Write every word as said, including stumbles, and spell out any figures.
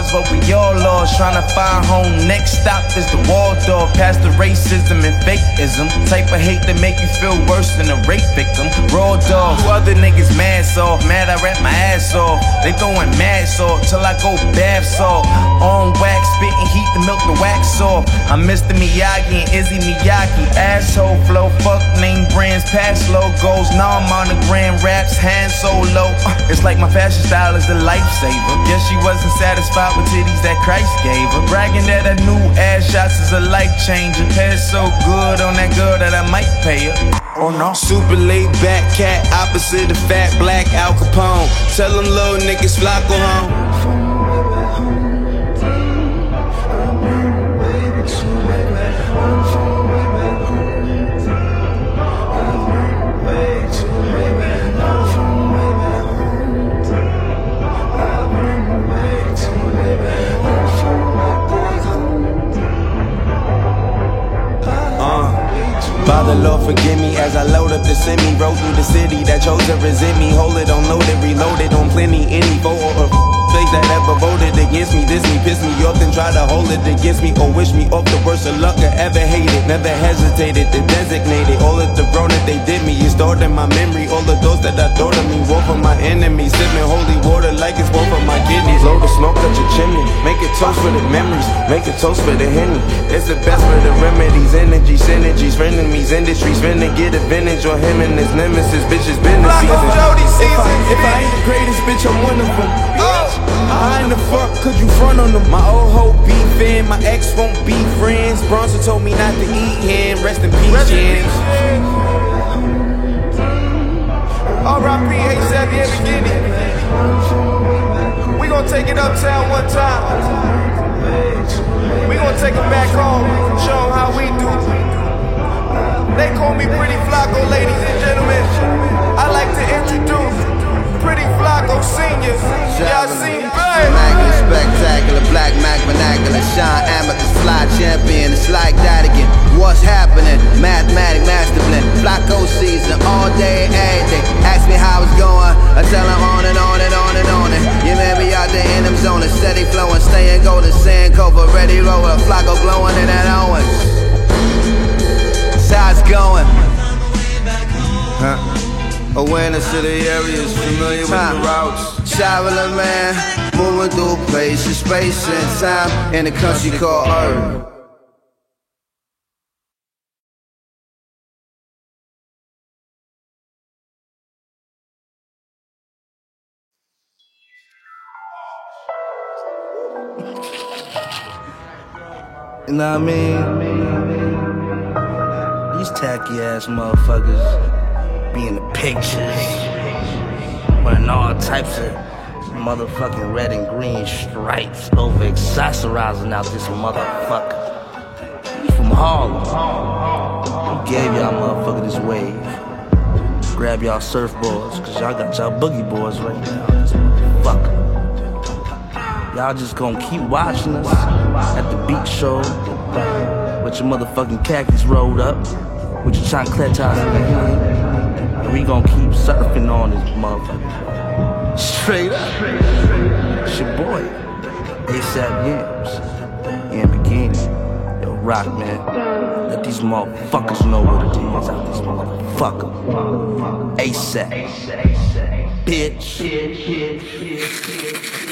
but we all lost. Trying to find home, next stop is the Waldorf. Past the racism and fakeism. Type of hate that make you feel worse than a rape victim. Raw dog, you other niggas mad soft. Mad I rap my ass off. They throwing mad salt till I go bath salt. On wax, spitting heat to milk the wax off. I'm Mister Miyagi and Izzy Miyagi. Asshole flow, fuck name brands, past logos. Now I'm on the grand raps, hand solo. Uh, it's like my fashion style is the lifesaver. Guess she wasn't satisfied with titties that Christ gave her. Bragging that her new ass shots is a life changer. Hair so good on that girl that I might pay her. Oh no. Super laid back cat, opposite of fat black Al Capone. Tell them little niggas fly go home. Father, Lord, forgive me as I load up the semi. Roll through the city that chose to resent me. Hold it on loaded, reloaded on plenty. Any foe or face that ever voted against me. This me, piss me off, then try to hold it against me. Or wish me off the worst of luck I ever hated. Never hesitated to designate it. All of the wrong that they did me is stored in my memory. All of those that I thought of me, war for my enemies. Sipping holy water like it's war for my kidneys. Load the smoke up your chimney. Make it toast for the memories. Make it toast for the Henny. It's the best for the remedies. Energy, synergies, frenemies, industries. Finna get advantage on him and his nemesis. Bitches been the season. If I, if I ain't the greatest, bitch, I'm one of them. How in the fuck could you front on them? My old hoe beefin', my ex won't be friends. Bronson told me not to eat him. Rest in peace, Jens. R I P ASAP, yeah, beginning. We gon' take it uptown one time. We gon' take it back home. Show them how we do. They call me Pretty Flacco, ladies and gentlemen. I like to introduce Pretty Flacco Senior. Y'all seen babe? Immaculate, spectacular, black Mac vernacular. Shine amethyst, fly champion. It's like that again. What's happening? Mathematic master blend. Flacco season all day, every day. Ask me how it's going. I tell them on and on and on and on. And you may be out there in them zones, steady flowing, staying golden, sand cover, ready roller. Flacco glowing in that Owens. How's it going? Huh? Awareness to the areas, familiar with huh. the routes. Traveling man, moving through places, space and time in a country called Earth. You know what I mean? These tacky ass motherfuckers be in the pictures, wearing all types of motherfucking red and green stripes, over accessorizing out this motherfucker. You from Harlem? Who gave y'all motherfucker this wave? Grab y'all surfboards, cause y'all got y'all boogie boards right now. This motherfucker. Y'all just gonna keep watching us at the beach show with your motherfucking khakis rolled up, with your chancletas in the hand, and we gonna keep surfing on this motherfucker. Straight up. It's your boy, ASAP Yams. And beginning. Yo, rock, man. Let these motherfuckers know what it is out this motherfucker. ASAP. Bitch.